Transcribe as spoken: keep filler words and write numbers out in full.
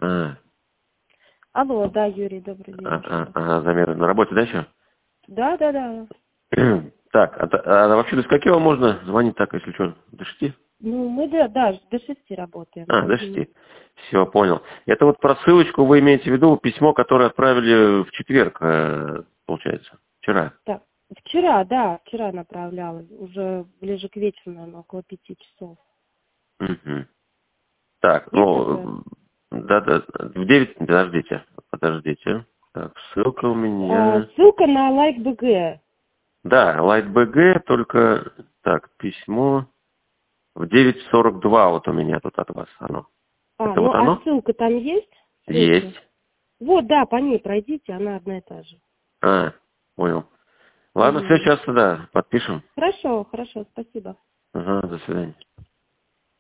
А, Алло, да, Юрий, добрый день. а, а, ага, замеры на работе, да, еще? Да, да, да. Так, а, та- а вообще до скольки вам можно звонить так, если что? До шести? Ну, мы, да, да, до шести работаем. А, до Мгм. шести. Все, понял. Это вот про ссылочку вы имеете в виду письмо, которое отправили в четверг, э, получается, вчера. Так, вчера, да, вчера направляла, уже ближе к вечеру, наверное, около пяти часов. Мгм. Так, Есть такое? ну, да, да, в девять, подождите, подождите. Так, ссылка у А, меня. ссылка на лайк БГ. Да, LightBG, только, так, письмо в девять сорок два вот у меня тут от вас оно. А, Это ну вот а оно? ссылка там есть? Ссылка. Есть. Вот, да, по ней пройдите, она одна и та же. А, понял. Ладно, все, Угу. сейчас, да, подпишем. Хорошо, хорошо, спасибо. Ага, до свидания.